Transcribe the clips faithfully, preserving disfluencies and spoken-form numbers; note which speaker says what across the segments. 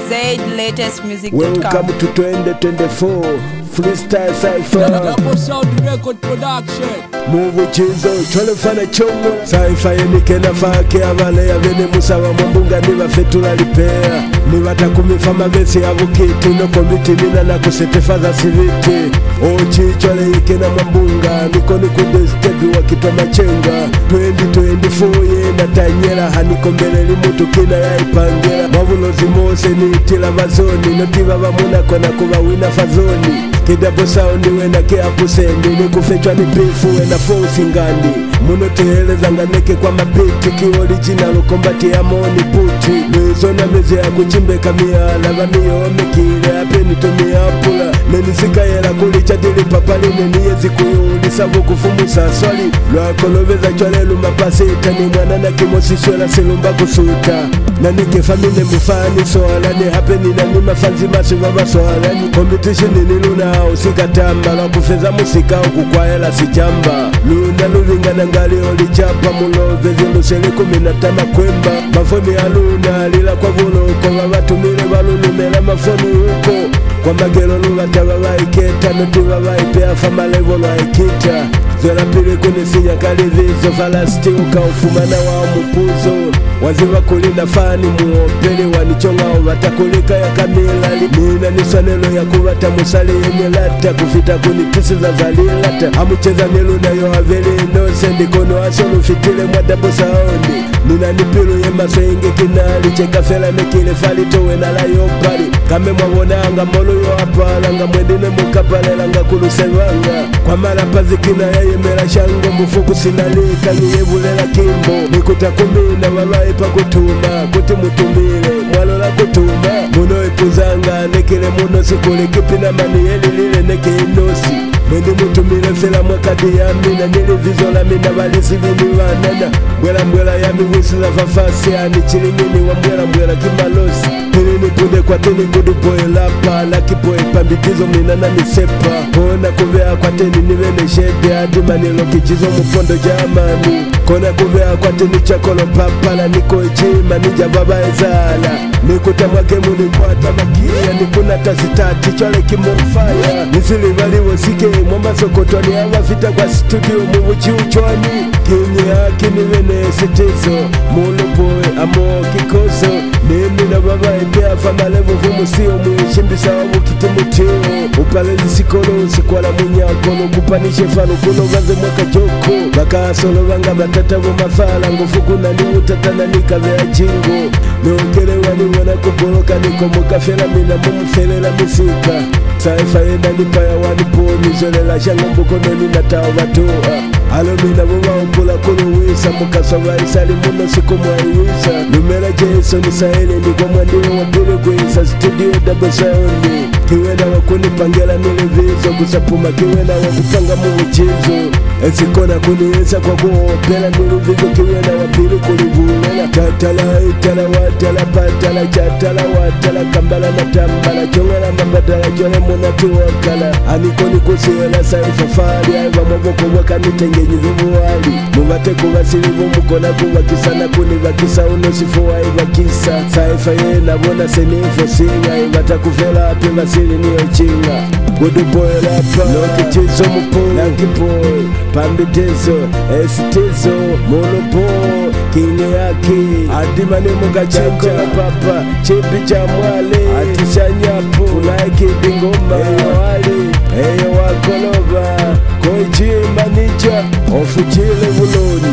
Speaker 1: Zaid latest music dot com.
Speaker 2: Welcome to twenty twenty-four Freestyle Cypher.
Speaker 3: Double Sound Record Production.
Speaker 2: Move chizo chole fana chongo Cypher yenikena fake avale ya vene musawa mbunga ni wafetula lipea ni watakumifa mavesi ya vukiti no komiti nina na kusete father siviti ochi chole ikena mbunga nikoni kudestebi wakitwa machenga twenty twenty-four ye na tanyela hanikombele limutu kina ya ipangela mabulozi mose ni tila vazoni notiva vamuna kona kuwa wina fazoni Kidabo soundi wena kia pusendi ni kufechwa ni bifu wena fosi ngandi muno teheleza nganeke kwa mabiti ki original kombati ya moni puti Luizo na mezi ya kuchimbe kamiala vamiyo omekile apeni tumia pula Menisika yela kulicha dili papali neniezi kuyuli sabu kufumusa swali Lwakoloveza chwalelu mapasita ni mwana na kimosishwela silumba kusuta na nike famine mufani soalani hapeni na nima fanzi masu baba soalani competition ni luna usikatamba la kufeza musika ukukwaela sijamba luna luvinga na ngali olichapa mulove zilusele kuminatama kwemba mafoni ya luna lila kwa vuloko wabatumile walulumela mafoni huko kwa magelo luvata wawaiketa nuti wawaipea famalevo lwaikita Zola pili kunisinya kalivizo falasti ukaufumana wa mupuzo Waziva kulina fani muopeli wanichonga watakulika ya kamilali Nina nisanelo ya kuvata musali yenye lata kufita kunitisi za zalilata Hamucheza nilu na yo haveli inose ndikono asolu fitile mwadabu saoni Nina nipilu ye masengi kinali cheka fela mekile fali towe na la yopari Kame mwawonanga molo yo apala nga mwendine mukapalela nga kulusevanga Kwa mara pazikina ya yemela shango mbufuku sinalika niyebulela kimbo Nikuta kumina wawae pa kutuma kuti mutumile mwalo la kutuma Muno ipuzanga nekile muno sikule kipina mani yeli lile neke inosi Mwendi mutumile fela mwakati yami na nilivizo la mina walisi vini wanana Mbwela mbwela yami wisi la fafasi ani chilimini wa mbwela mbwela kimalosi Pili nipunde kwa teni kudu boy lapa Laki boy pambitizo mina na misepa Kona kuvea kwa teni niwene shede Adi manilo kichizo mupondo jamani Kona kuvea kwa teni chakolo papa Na niko ichima nija baba ezala Nikuta mwakemu ni mwata makia Nikuna tasitati chole kimofaya Nisili vali wasike mwamba sokotoni Hawa vita kwa studio muvuchi uchwani Kinyi haki niwene sitizo Mulu boy amo kikoso Nimi na baba epea famalevo vumu siyo Mwishimbisa wabu kitimutio Upale lisikolo usikwala munyakono Kupanishe fanu kuno vaze mwaka joko Baka solo vanga matatavu mafala Ngufuku na ni utatana nikavea jingo Meokelewa ni wana kuboloka Niko mukafela mina mumufelela misika Saifa yenda nipaya wanipo Mizolela shanga mbukono ninatawa batoa Alo mina buma upula kunu wisa Mukasoba isali muno siku mwaiwisa Numera Jason Israeli Niko mwandiwe wapile kuisa Studio double sound Kiwena wakuni pangela nilivizo Kusapuma kiwena wakupanga muwichizo Esikona kuniisa kwa kuopela nilivizo Kiwena wapili kulivulela Chatala itala watala patala Chatala watala kambala matambala Chongela mambadala jone munati wakala Anikoni kusiela saifa fali Aiva mwaboko waka nitengenyi zubuwali Mubate kubasilivu mukona kubakisana kunibakisa unosifu waiva kisa Saifa ye nabona senifo singa Ibata kufela api masili niyo chinga Gudu boy rapa Loki chizo mupo Lucky boy Pambitezo Esitezo Molo boy Kinye yaki Adimani muka chincha papa Chipi cha mwale Atisha nyapu Fulaiki bingoma Eyo wali Eyo wakolova Koichimba nicha Ofuchile vuloni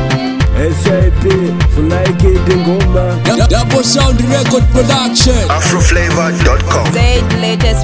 Speaker 2: S I P Fulaiki bingoma
Speaker 3: Double Sound Record Production.
Speaker 4: Afroflavor dot com.
Speaker 1: Zaid latest